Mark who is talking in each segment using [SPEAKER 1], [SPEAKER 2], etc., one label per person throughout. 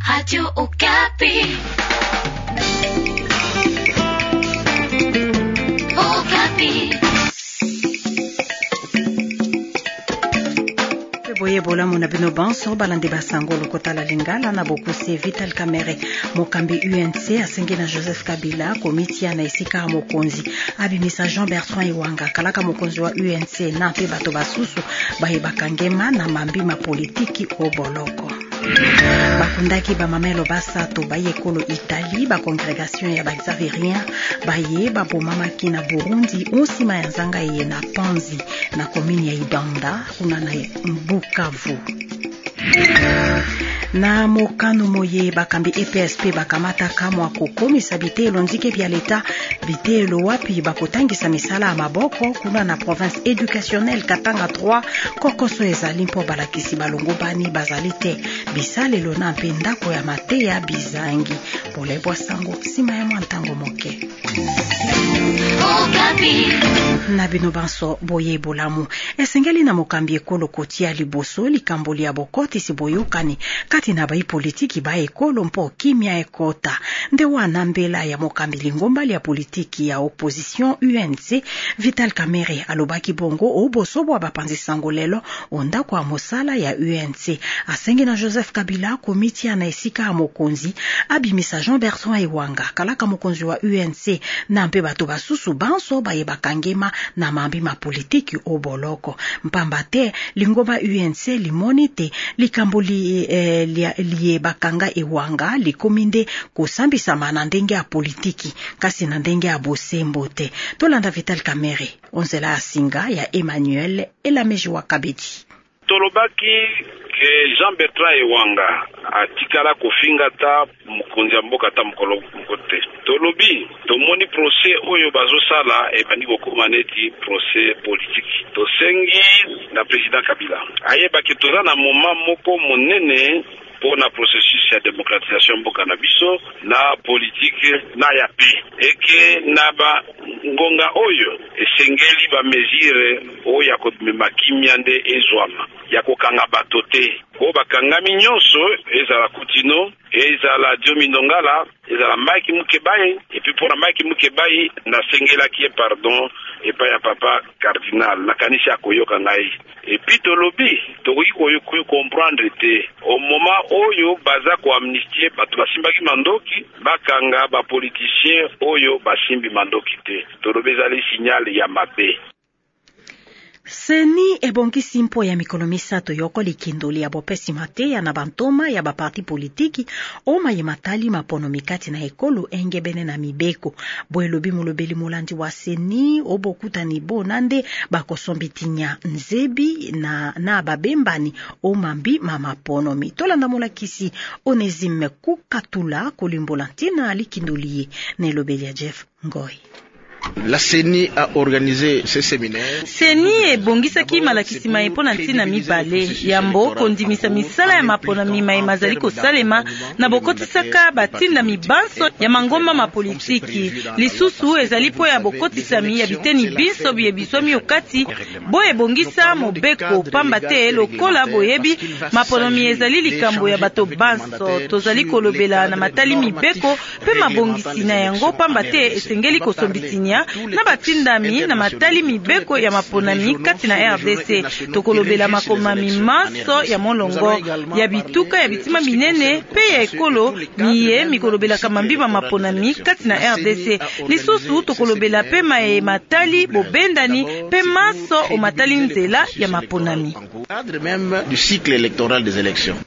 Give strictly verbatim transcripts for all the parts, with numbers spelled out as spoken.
[SPEAKER 1] Radio Okapi. Okapi.
[SPEAKER 2] Boye bola mona bino banso balande basango lokotala lingala na bokuse Vital Kamerhe mokambi U N C asengi na Joseph Kabila komiti ya na esika mokonzi abimisa Jean Bertrand Iwanga kalaka mokonzi wa U N C na pe bato basusu baye bakangema na mambima politiki oboloko. Bakundaki ba mamelo basato baye kolo Italie ba congregation ya Baxaverien baye ba bomamaki na Burundi onsima ya nzanga ye na Panzi na komini ya Ibanda kuna na Bukavu. Na mokano moye bakambi E P S P bakamata kamwa kokomisa bitelo nzike bya leta bitelo wapi bakotangisa misala ya maboko kuna na province éducationnelle Katanga trois kokoso ezali mpo balakisi balongo bani bazali te bisalelo na mpendako ya mateya bizangi polebwa sango sima ya mwantango moke. Na bino banso boye bolamu esengeli na mokambi ekolo kotia liboso likamboli ya bokoti siboyokani kati na bai politiki ba ekolo mpo kimia ekota nde wana mbela ya mokambi lingombali ya politiki ya opposition U N C Vital Kamerhe alobaki bongo obosobwa bapanzi sango lelo onda kwa mosala ya U N C asengi na Joseph Kabila komiti ya na esika ya mokonzi abimisa Jean Bertrand Iwanga kalaka mokonzi wa U N C na mpe bato basusu banso baye bakangema na mambi ma politiki oboloko mpamba te lingoma U N C limoni te likamboli eh, liye bakanga Iwanga likominde kusambisa mana ndenge ya politiki kasi na ndenge ya bosembo te. Tolanda Vital Kamerhe onzela asinga ya Emmanuel Elameji wa Kabedi.
[SPEAKER 3] Tolobaki ke Jean Bertrand Iwanga atikala kofinga ta mukonzi ya mboka ta mukolo mkote. Tolobi tomoni procès oyo bazosala ebandi kokoma neti procès politique. Tosengi na président Kabila ayebaki toza na moment moko monene pona processus ya démocratisation mboka na biso na politique na ya paix eke na ba ngonga oyo esengeli ba mesure oyo ya komema kimia nde ezwama ya kokanga bato te o bakangami nyonso ezala Kutino ezala Diomi Ndongala ezala Mike Mukebai epi pona Mike Mukebai na sengela ki pardon epa ya papa cardinal na kanisa koyoka ngai epi tolobi tokoki koyo comprendre te au moment oyo baza ko amnistie bato basimbaki mandoki bakanga ba politicien oyo basimbi mandoki te tolobi ezali signal ya mabe.
[SPEAKER 2] Seni ebongi simpo ya mikolo misato yoko likindoli ya bopesi mate ya na bantoma ya baparti politiki oma ye matali mapono mikati na ekolo engebene na mibeko. Boelobi mulobeli mulandi wa seni obokuta ni bonande bakosombitinya nzebi na, na babembani omambi mamapono mitola na mulakisi onezime kukatula kolimbolantina likindoli nelobeli ya Jeff Ngoi.
[SPEAKER 4] La C E N I a organisé ce séminaire.
[SPEAKER 5] C E N I ebongisaki malakisi maepona ntina mibale yambo kondimisa misala ya mapona mima emazali kosalema na bokotisaka batinda mibanso ya mangomba mapolitiki lisusu ezali po ya bokotisami ya biteni biso bie bisomi okati bo ebongisa mobeko pamba te lokola boyebi maponomi ezali likambo ya bato banso tozali kolobela na matali mibeko pe mabongisi na yango pamba te esengeli kosombitinya na batindami na matali mibeko ya maponami kati na R D C tokolobela makomami maso ya molongo ya bituka ya bitima binene pe ya ekolo miye mikolobela kamambiba maponami kati na R D C lisusu tokolobela pe mae matali bobendani pe maso o matali nzela ya maponami
[SPEAKER 4] cadre même du cycle électoral des élections.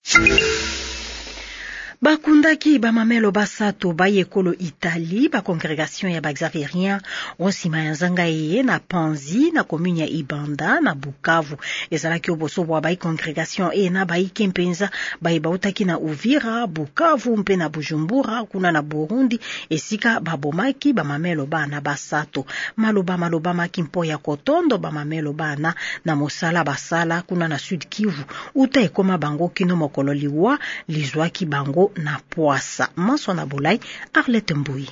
[SPEAKER 2] Bakundaki ba mamelo basato baye kolo Italie ba congregation ya Baxaverien onsima ya nzanga ye na Panzi na commune ya Ibanda na Bukavu ezalaki obosobwa ba congregation e na ba ikempenza ba bautaki na Uvira Bukavu mpe na Bujumbura kuna na Burundi esika babomaki ba mamelo bana basato maloba maloba makimpo ya kotondo ba mamelo bana na mosala basala kuna na Sud Kivu uta ekoma bango kino mokolo liwa lizwaki bango na poasa maso na bulai Arlette Mbui.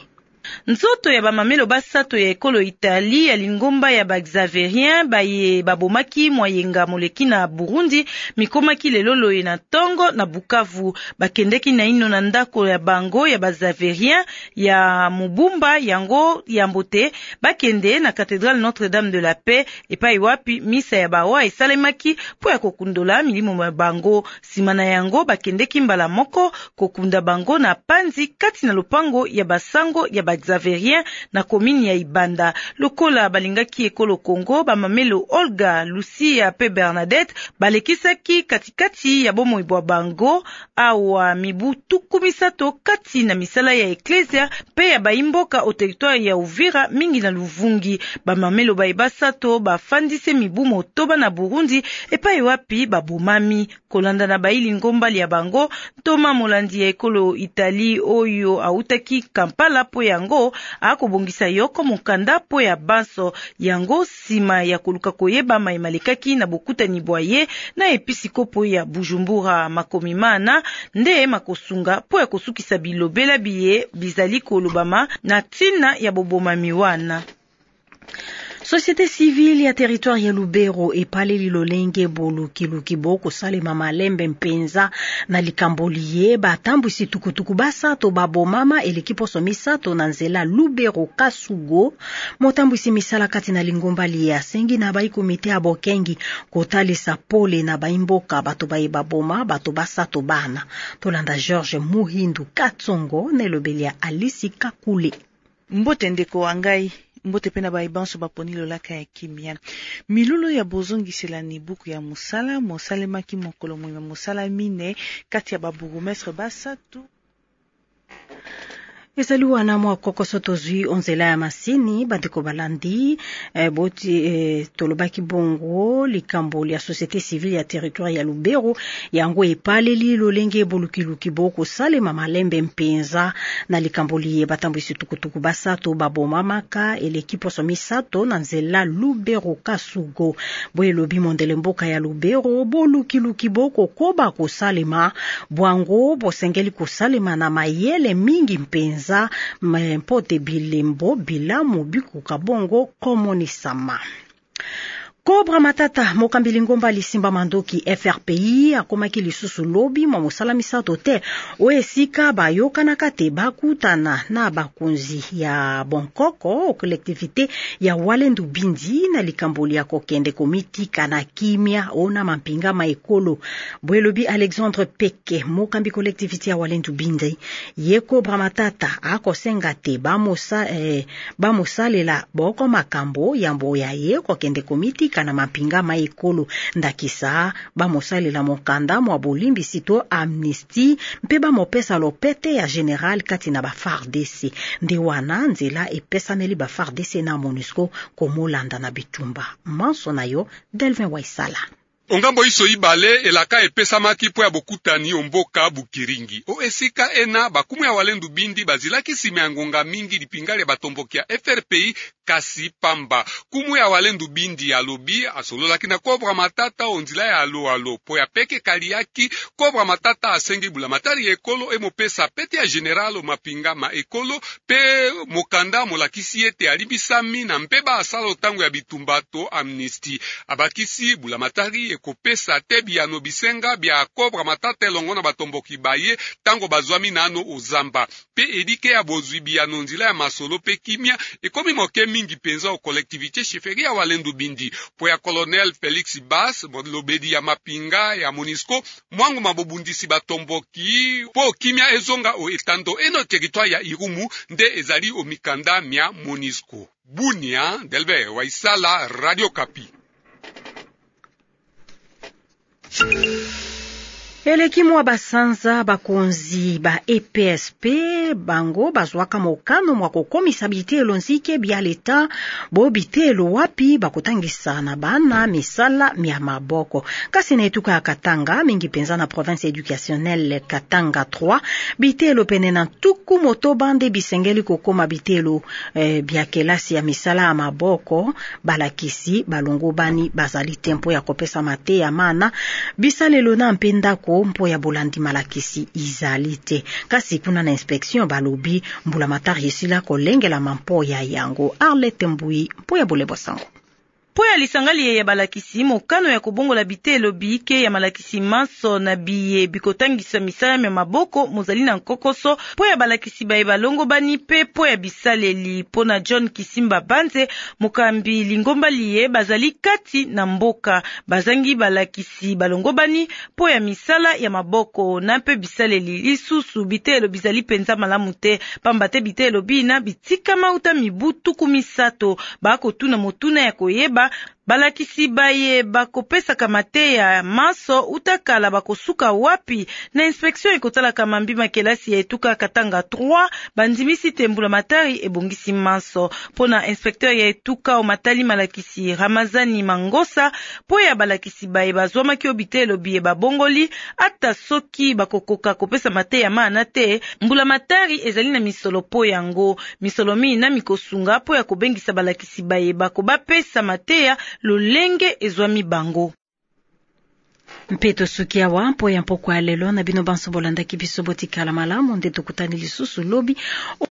[SPEAKER 5] Nzoto ya bamamelo basato ya ekolo Itali ya lingomba ya ba Xaverien baye babomaki mwayenga moleki na Burundi mikomaki lelolo ye na Tongo na Bukavu bakendeki na ino na ndako ya bango ya ba Xaverien ya Mubumba yango ya Mbote bakende na Cathédrale Notre-Dame de la Paix epai wapi misa ya bawa esalemaki po ya kokundola milimo ya bango simana yango bakendeki mbala moko kokunda bango na Panzi kati na lopango ya basango ya ba Xaverien na komini ya Ibanda lokola balingaki ekolo Kongo bamamelo Olga Lucia pe Bernadette balekisaki katikati ya bomo ibwa bango awa mibu tuku misato kati na misala ya eklesia pe ya baimboka o territoire ya Uvira mingi na Luvungi bamamelo baibasato bafandise mibu motoba na Burundi epai wapi babomami kolanda na baili ngombali ya bango Toma molandi ya ekolo Itali oyo autaki Kampala po yango akobongisa yoko mukanda po ya banso yango sima ya koluka koyeba maimalekaki na bokutani bwaye na episikopo ya Bujumbura makomimana nde makosunga po ya kosukisa bilobela biye bizali kolobama na tina ya bobomami wana.
[SPEAKER 2] Société civile ya territoire ya Lubero epaleli lolenge boluki luki boko salema malembe mpenza na likamboliye batambwisi tukutuku basato babomama elekiposo misato na nzela Lubero Kasugo motambwisi misala kati na lingomba liya sengi na bai komite ya bokengi kotalisa pole na baimboka bato baye baboma bato basato bana tolanda George Muhindu Katsongo nelobeli ya Alisi Kakule.
[SPEAKER 6] Mbote ndeko wangai mbote pena baibanso baponi lolaka ya kimia milulu ya bozongisela ni buku ya musala mosalemaki mokolo mwema musala mine kati ya baburumestre basatu
[SPEAKER 2] ezali wana mwa kokoso tozwi onzela ya masini bandeko balandi eh, boti eh, tolobaki bongo likambo ya société civile ya territoire ya Lubero yango epaleli lolenge bolukiluki boko salema malembe mpenza na likambo liye batambwisi tukutuku basato babomamaka elekiposo misato na nzela Lubero Kasugo boye lobi mondele mboka ya Lubero bolukiluki boko koba kosalema bwango bosengeli kosalema na mayele mingi mpenza za mpote bilembo bilamu bikuka bongo komonisama. Cobra Matata mokambili ngomba lisimba mandoki F R P I akomaki lisusu lobi mwa mosala misato te oesika bayoka na kate bakutana na bakunzi ya Bonkoko o collectivité ya Walendu Bindi na likamboli ya kokende komiti kana kimia ona mampinga maekolo bwelobi Alexandre Peke mokambi collectivité ya Walendu Bindi ye Cobra Matata akosenga te bamosa eh, bamosalela boko makambo ya mboya ye kokende komiti kana mapinga maekolo ndakisa bamosalela mokanda mwa bolimbi sito amnistie mpe bamopesa lopete ya general kati na ba F A R D C ndi wana nzela epesaneli ba F A R D C na MONUSCO komolanda na bitumba manso nayo Delvin Waisala.
[SPEAKER 7] Ongambo iso ibale elaka epesamaki po ya bokutani omboka bukiringi. O esika ena bakumu ya Walendu Bindi bazilaki sime ya ngonga mingi lipingale batomboki ya F R P I kasi pamba. Kumu ya Walendu Bindi ya lobi asololaki na Cobra Matata onzila ya alo alo. Po ya peke kaliaki Cobra Matata asengi bulamatari ekolo e mopesa pete ya generalo mapinga ma ekolo pe mokanda molakisi ete alibisami na mpeba asalo tango ya bitumbato amnistie. Abakisi bulamatari ekopesa te biano bisenga bia Cobra Matata elongo na batomboki baye tango bazwami nano ozamba pe edike ya bozwi biano nzila ya masolo pe kimia ekomi moke mingi penza o collectivité chefferie ya Walendu Bindi po ya colonel Felix Bass lobedi ya mapinga ya MONUSCO mwangu mabobundisi batomboki po kimia ezonga o etando eno territoire ya Irumu nde ezali o mikanda mia MONUSCO. Bunia Delbe Waisala Radio Kapi.
[SPEAKER 2] Elekimu wa basanza bakonzi ba E P S P bango bazwaka mokano mwa kokomisa bitelo nzike bya leta bo bitelo wapi bakotangisa na bana misala mya maboko kasi na etuka ya Katanga mingi penza na province éducationnelle Katanga trois bitelo pene na tuku moto bande bisengeli kokoma bitelo eh, bya kelasi ya misala ya maboko balakisi balongo bani bazali tempo ya kopesa mate ya mana bisalelo na mpenda ko mampo mpo ya bolandi malakisi izali te. Kasi kuna na inspection balobi mbula matari esila kolengela mampo ya yango. Arlette Mbui mpo ya bolebo sango.
[SPEAKER 5] Po ya lisangali ya balakisi mokano ya kobongola bitelo bike ya malakisi maso na biye bikotangisa misala ya maboko mozali na nkokoso po ya balakisi baye balongo bani pe po ya bisaleli po na John Kisimba Banze mokambi lingomba liye bazali kati na mboka bazangi balakisi balongo bani po ya misala ya maboko na pe bisaleli lisusu bitelo bizali penza malamu te pamba te bitelo bina bitika mauta mibutu kumisato bako tuna motuna ya koyeba balakisi baye bakopesa kamate ya maso utakala bakosuka wapi na inspection ekotala kama mbima kelasi ya etuka Katanga trois bandimisi tembula matari ebongisi maso pona inspecteur ya etuka omatali malakisi Ramazani Mangosa po ya balakisi baye bazwama ki obitelo biye babongoli ata soki bakokoka kopesa mate ya mana te mbula matari ezali na misolo po yango misolo mi na mikosunga po ya kobengisa balakisi baye bakobapesa mate ya lolenge ezwami bango.
[SPEAKER 2] Mpeto sukia wa mpo ya mpoko ya lelo na bino banso bolanda kibiso botikala malamu nde tukutani lisusu lobi.